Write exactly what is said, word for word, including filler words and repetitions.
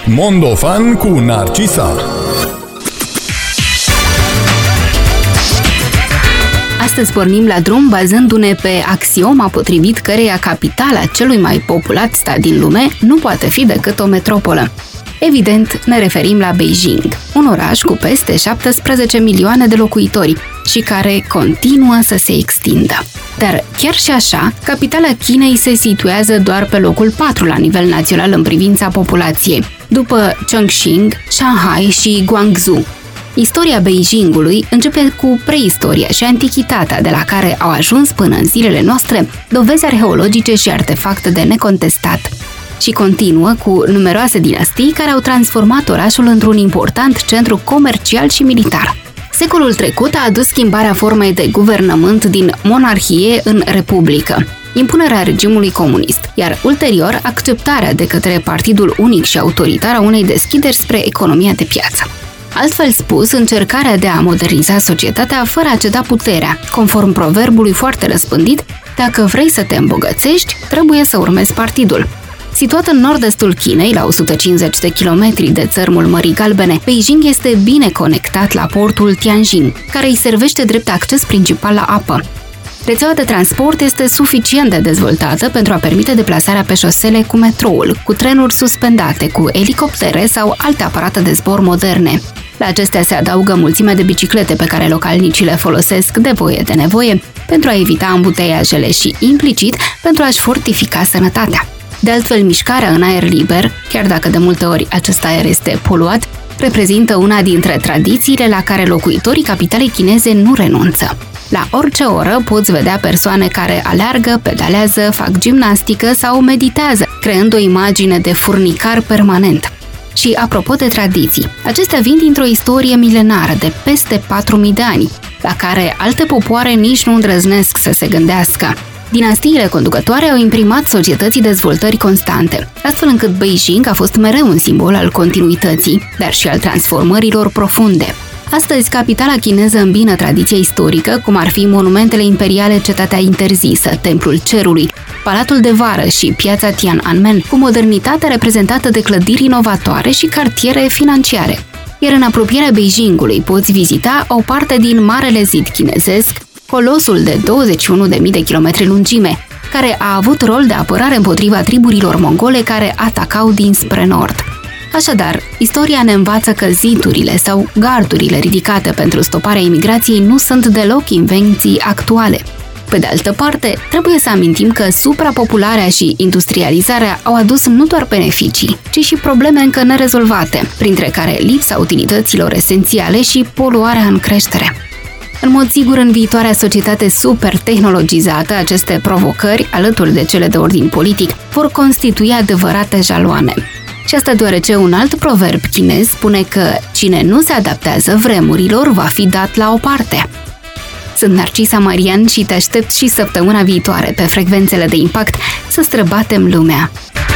Mondofan cu Narcisa. Astăzi pornim la drum bazându-ne pe axioma potrivit căreia capitala celui mai populat stat din lume nu poate fi decât o metropolă. Evident, ne referim la Beijing, un oraș cu peste șaptesprezece milioane de locuitori și care continuă să se extindă. Dar chiar și așa, capitala Chinei se situează doar pe locul patru la nivel național în privința populației, după Chongqing, Shanghai și Guangzhou. Istoria Beijingului începe cu preistoria și antichitatea, de la care au ajuns până în zilele noastre dovezi arheologice și artefacte de necontestat. Și continuă cu numeroase dinastii care au transformat orașul într-un important centru comercial și militar. Secolul trecut a adus schimbarea formei de guvernământ din monarhie în republică, impunerea regimului comunist, iar ulterior acceptarea de către partidul unic și autoritar a unei deschideri spre economia de piață. Altfel spus, încercarea de a moderniza societatea fără a ceda puterea, conform proverbului foarte răspândit, dacă vrei să te îmbogățești, trebuie să urmezi partidul. Situat în nord-estul Chinei, la o sută cincizeci de kilometri de țărmul Mării Galbene, Beijing este bine conectat la portul Tianjin, care îi servește drept acces principal la apă. Rețeaua de transport este suficient de dezvoltată pentru a permite deplasarea pe șosele cu metroul, cu trenuri suspendate, cu elicoptere sau alte aparate de zbor moderne. La acestea se adaugă mulțimea de biciclete pe care localnicii le folosesc de voie de nevoie pentru a evita ambuteiajele și, implicit, pentru a-și fortifica sănătatea. De altfel, mișcarea în aer liber, chiar dacă de multe ori acest aer este poluat, reprezintă una dintre tradițiile la care locuitorii capitalei chineze nu renunță. La orice oră poți vedea persoane care aleargă, pedalează, fac gimnastică sau meditează, creând o imagine de furnicar permanent. Și apropo de tradiții, acestea vin dintr-o istorie milenară de peste patru mii de ani, la care alte popoare nici nu îndrăznesc să se gândească. Dinastiile conducătoare au imprimat societății dezvoltări constante, astfel încât Beijing a fost mereu un simbol al continuității, dar și al transformărilor profunde. Astăzi, capitala chineză îmbină tradiția istorică, cum ar fi monumentele imperiale Cetatea Interzisă, Templul Cerului, Palatul de Vară și piața Tiananmen, cu modernitatea reprezentată de clădiri inovatoare și cartiere financiare. Iar în apropierea Beijingului poți vizita o parte din Marele Zid chinezesc, colosul de douăzeci și unu de mii de kilometri lungime, care a avut rol de apărare împotriva triburilor mongole care atacau dinspre nord. Așadar, istoria ne învață că zidurile sau gardurile ridicate pentru stoparea imigrației nu sunt deloc invenții actuale. Pe de altă parte, trebuie să amintim că suprapopularea și industrializarea au adus nu doar beneficii, ci și probleme încă nerezolvate, printre care lipsa utilităților esențiale și poluarea în creștere. În mod sigur, în viitoarea societate super-tehnologizată, aceste provocări, alături de cele de ordin politic, vor constitui adevărate jaloane. Și asta deoarece un alt proverb chinez spune că cine nu se adaptează vremurilor va fi dat la o parte. Sunt Narcisa Marian și te aștept și săptămâna viitoare pe frecvențele de impact să străbatem lumea.